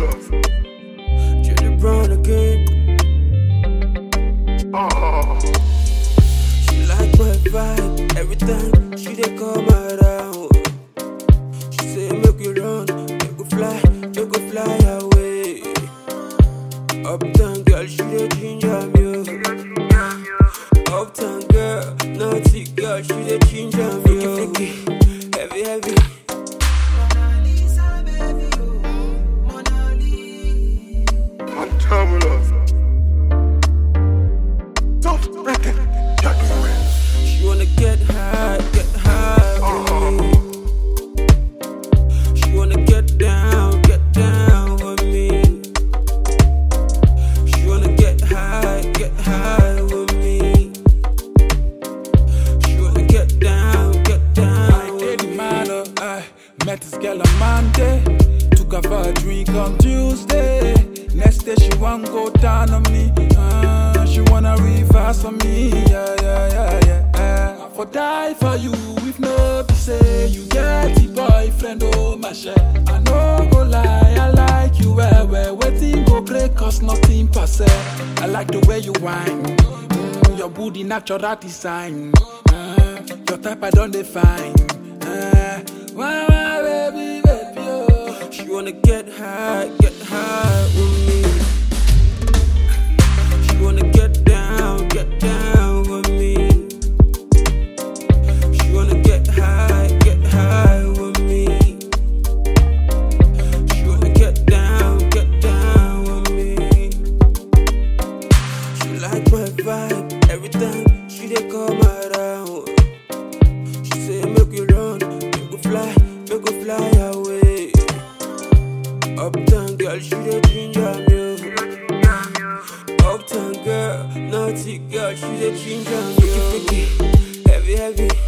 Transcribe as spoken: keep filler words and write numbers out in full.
Jelly Brown again. Oh. She like my vibe every time she dey come around. She say make we run, make we fly, make we fly away. Uptown girl, she dey ginger me. Uptown girl, naughty girl, she dey ginger me. Freaky, freaky, heavy, heavy. Mona Lisa, baby, oh, Mona Lisa. Fantabulous. Soft record, She wanna get high, get high with me. She wanna get down, get down with me. She wanna get high, get high with me. She wanna get down, get down. I did the matter, I met this girl on Monday. Took her for a drink on Tuesday. Next day she want go down on me. Uh, she wanna reverse on me. Yeah, yeah, yeah, yeah. I for die for you if no be say you get the boyfriend, oh my shit. I no go lie, I like you well, well. Waiting go break us, nothing pass. I like the way you whine. Mm, your booty natural design. Uh, your type I don't define. Uh, why, why, baby, baby, oh. She wanna get high, get high with me. She wanna get down, get down with me. She wanna get high, get high with me. She wanna get down, get down with me. She like my vibe every time she dey come around. She say make we run, make we fly, make we fly away. Uptown girl, she dey ginger me. Uptown girl, naughty girl, she dey ginger me. Freaky, freaky, heavy, heavy.